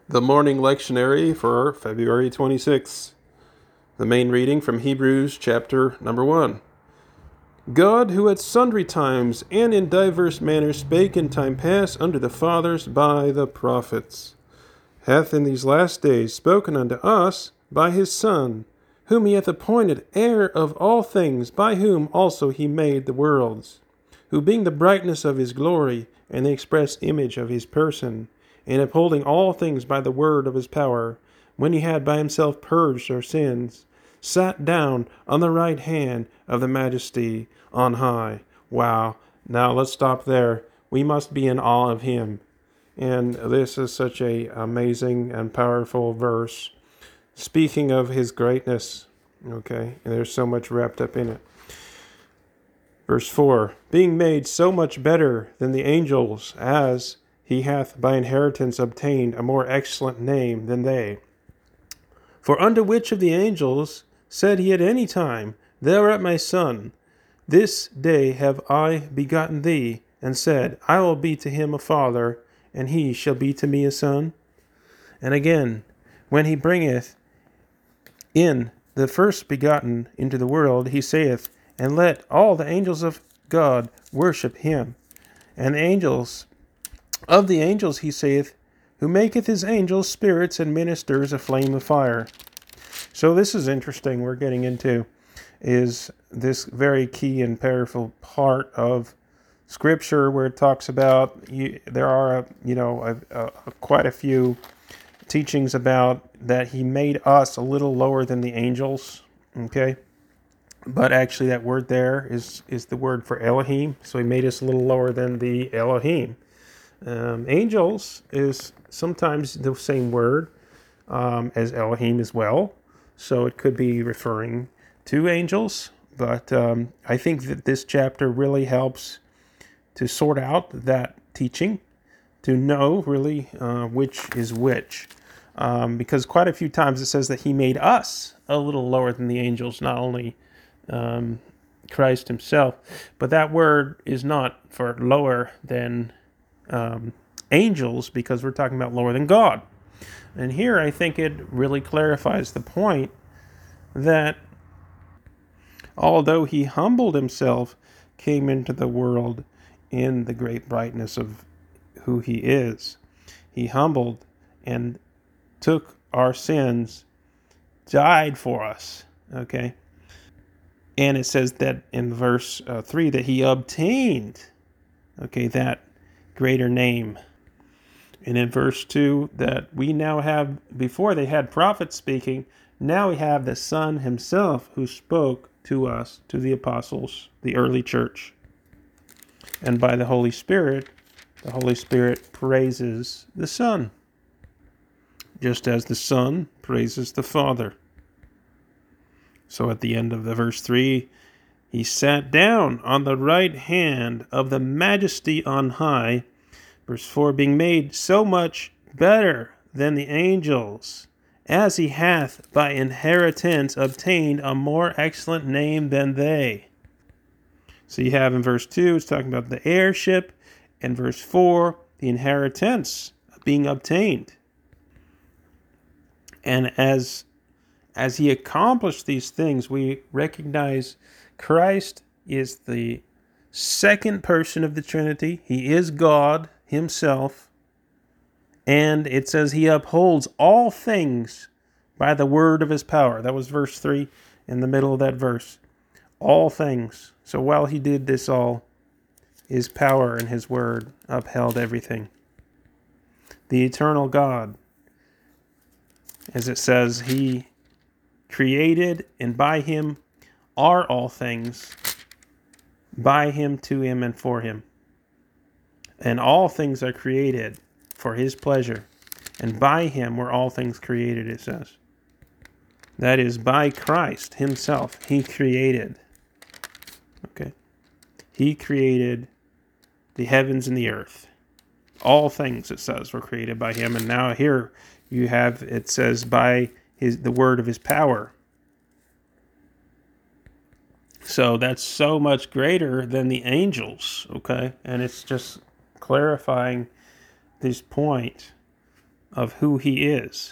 The morning lectionary for February 26th. The main reading from Hebrews chapter number 1. God, who at sundry times and in divers manners spake in time past unto the fathers by the prophets, hath in these last days spoken unto us by his Son, whom he hath appointed heir of all things, by whom also he made the worlds, who being the brightness of his glory, and the express image of his person, and upholding all things by the word of his power, when he had by himself purged our sins, sat down on the right hand of the majesty on high. Wow. Now let's stop there. We must be in awe of him. And this is such a amazing and powerful verse, speaking of his greatness. Okay, and there's so much wrapped up in it. Verse 4, being made so much better than the angels, as he hath by inheritance obtained a more excellent name than they. For unto which of the angels said he at any time, Thou art my son, this day have I begotten thee, and said, I will be to him a father, and he shall be to me a son? And again, when he bringeth in the first begotten into the world, he saith, and let all the angels of God worship him. And the angels, of the angels he saith, who maketh his angels spirits and ministers a flame of fire. So this is interesting. We're getting into is this very key and powerful part of Scripture where it talks about there are quite a few teachings about that he made us a little lower than the angels. Okay. But actually that word there is the word for Elohim. So he made us a little lower than the Elohim. Angels is sometimes the same word as Elohim as well. So it could be referring to angels. But I think that this chapter really helps to sort out that teaching, to know really which is which. Because quite a few times it says that he made us a little lower than the angels, not only Christ himself, but that word is not for lower than angels, because we're talking about lower than God. And here I think it really clarifies the point that although he humbled himself, came into the world in the great brightness of who he is, he humbled and took our sins, died for us, okay? And it says that in verse 3 that he obtained, okay, that greater name. And in verse 2 that we now have, before they had prophets speaking, now we have the Son himself who spoke to us, to the apostles, the early church. And by the Holy Spirit praises the Son, just as the Son praises the Father. So at the end of the verse 3, he sat down on the right hand of the majesty on high. Verse 4, being made so much better than the angels, as he hath by inheritance obtained a more excellent name than they. So you have in verse 2, it's talking about the heirship, and verse 4, the inheritance being obtained. And as he accomplished these things, we recognize Christ is the second person of the Trinity. He is God himself. And it says he upholds all things by the word of his power. That was verse 3 in the middle of that verse. All things. So while he did this all, his power and his word upheld everything. The eternal God, as it says, he created, and by him are all things, by him, to him, and for him. And all things are created for his pleasure, and by him were all things created, it says. That is, by Christ himself, he created. Okay. He created the heavens and the earth. All things, it says, were created by him. And now here you have, it says, by the word of his power. So that's so much greater than the angels, okay? And it's just clarifying this point of who he is.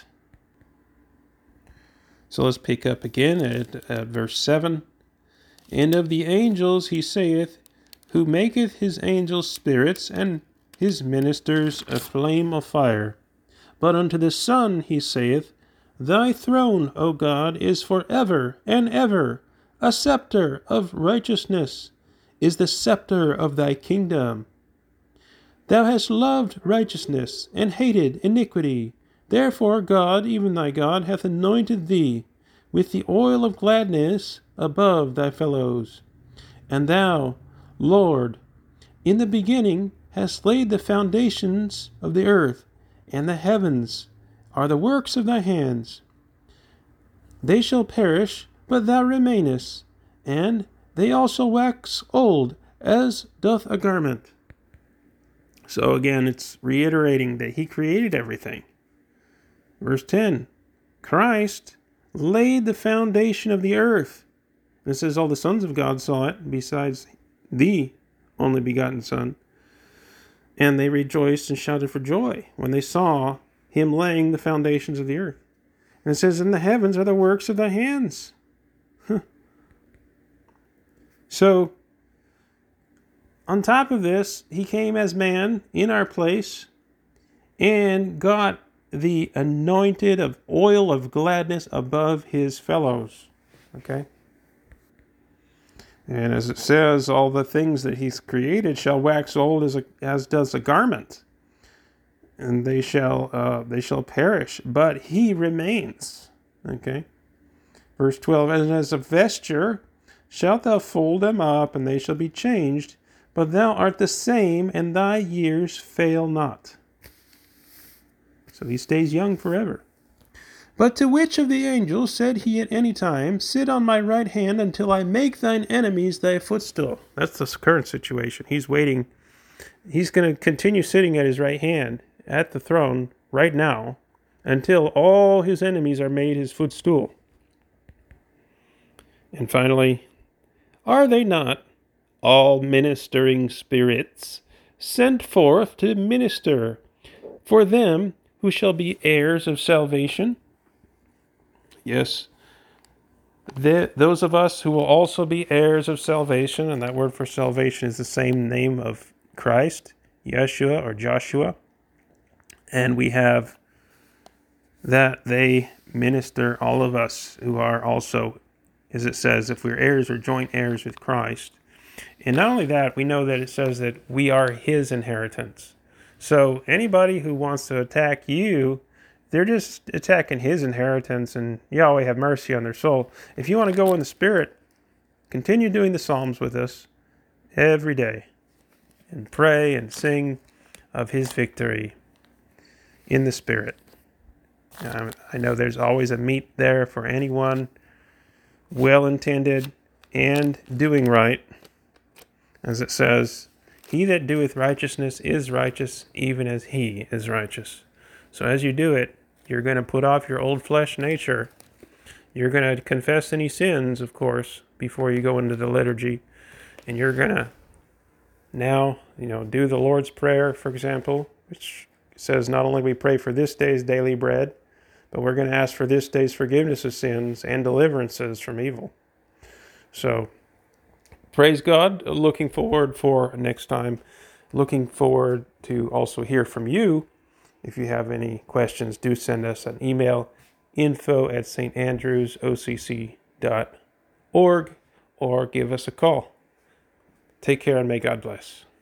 So let's pick up again at verse 7. And of the angels he saith, who maketh his angels spirits, and his ministers a flame of fire. But unto the Son he saith, Thy throne, O God, is for ever and ever. A scepter of righteousness is the scepter of thy kingdom. Thou hast loved righteousness, and hated iniquity. Therefore God, even thy God, hath anointed thee with the oil of gladness above thy fellows. And thou, Lord, in the beginning hast laid the foundations of the earth, and the heavens are the works of thy hands. They shall perish, but thou remainest, and they also wax old, as doth a garment. So again, it's reiterating that he created everything. Verse 10, Christ laid the foundation of the earth. And it says all the sons of God saw it, besides the only begotten Son. And they rejoiced and shouted for joy when they saw him laying the foundations of the earth. And it says, and the heavens are the works of thy hands. So, on top of this, he came as man in our place and got the anointed of oil of gladness above his fellows. Okay? And as it says, all the things that he's created shall wax old as does a garment. And they shall perish, but he remains. Okay? Verse 12, and as a vesture shalt thou fold them up, and they shall be changed, but thou art the same, and thy years fail not. So he stays young forever. But to which of the angels said he at any time, sit on my right hand until I make thine enemies thy footstool? That's the current situation. He's waiting. He's going to continue sitting at his right hand at the throne right now until all his enemies are made his footstool. And finally, are they not all ministering spirits sent forth to minister for them who shall be heirs of salvation? Yes, those of us who will also be heirs of salvation, and that word for salvation is the same name of Christ, Yeshua or Joshua. And we have that they minister, all of us who are also, as it says, if we're heirs or joint heirs with Christ. And not only that, we know that it says that we are his inheritance. So anybody who wants to attack you, they're just attacking his inheritance, and Yahweh have mercy on their soul. If you want to go in the Spirit, continue doing the Psalms with us every day and pray and sing of his victory in the Spirit. I know there's always a meat there for anyone well-intended and doing right. As it says, he that doeth righteousness is righteous, even as he is righteous. So as you do it, you're going to put off your old flesh nature. You're going to confess any sins, of course, before you go into the liturgy. And you're going to now, do the Lord's Prayer, for example, which says not only we pray for this day's daily bread, but we're going to ask for this day's forgiveness of sins and deliverances from evil. So, praise God. Looking forward for next time. Looking forward to also hear from you. If you have any questions, do send us an email, info@standrewsocc.org, or give us a call. Take care and may God bless.